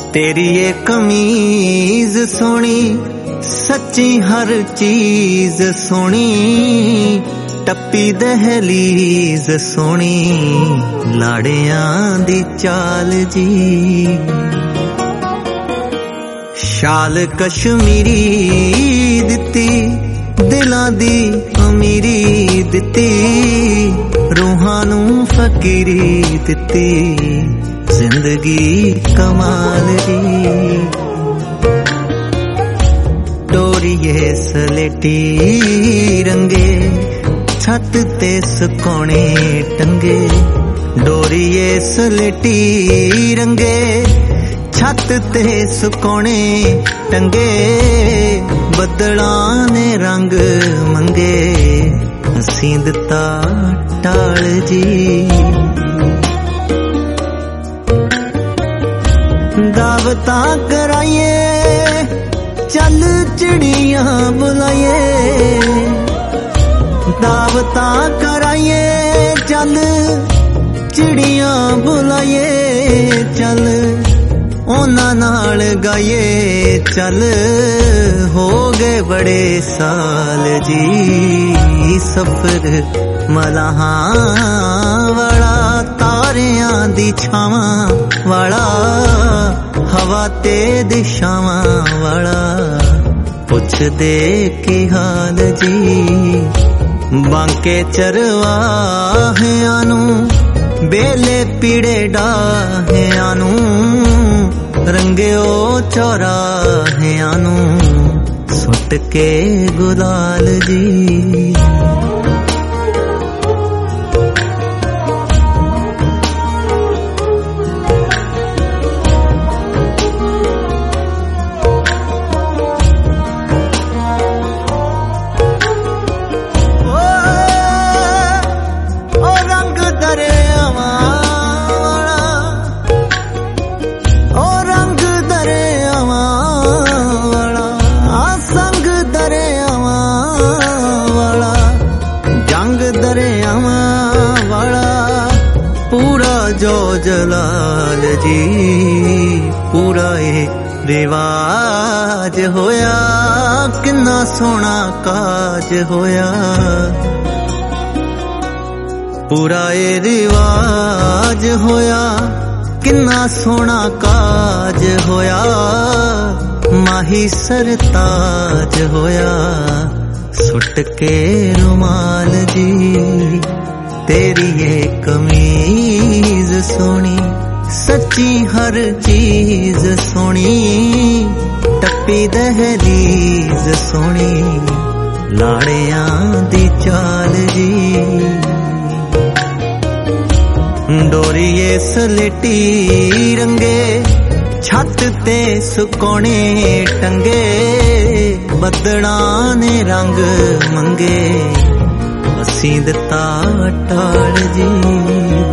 तेरी ये कमीज सोनी सच्ची हर चीज सोनी टप्पी दहलीज सोनी लाड़ियां दी चाल जी शाल कश्मीरी दिती दिलां दी अमीरी दिती रूहां नू फकीरी दिती जिंदगी कमाल दी डोरिए सलेटी रंगे छत ते सुकोने टंगे डोरिए सलेटी रंगे छत ते सुकोने टंगे बदलां ने रंग मंगे असीं दिता टाल जी दावतां कराइए चल चिड़ियां बुलाइए दावतां कराइए चल चिड़ियां बुलाइए चल ओना नाल गाइए चल हो गए बड़े साल जी सफर मलाहां वाला तारियां दी छावां वाला हवा ते दिशावां वाला पुछ दे की हाल जी बांके चरवाहियां नू बेले पीड़े डाहियां नू रंगियो चौराहियां नू सुट के गुलाल जी जो जलाल जी पूरा ये रिवाज होया किन्ना सोना काज होया पूरा ये रिवाज होया किन्ना सोना काज होया माही सरताज होया सुट के रुमाल जी तेरी ये कमीज सोनी सच्ची हर चीज सोनी टप्पी दहलीज सोनी लाड़ियां दी चाल जी डोरिए सलेटी रंगे छत ते सुकोने टंगे बदलां ने रंग मंगे असीं दिता टाल जी